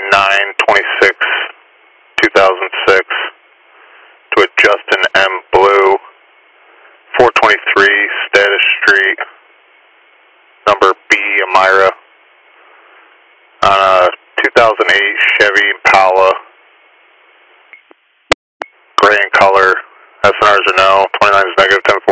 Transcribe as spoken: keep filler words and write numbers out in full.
nine twenty-six two thousand six to a Justin M. Blue, four twenty-three Status Street, number B, Amira, on a two thousand eight Chevy Impala, gray in color. S N Rs are no, twenty-nine is negative, ten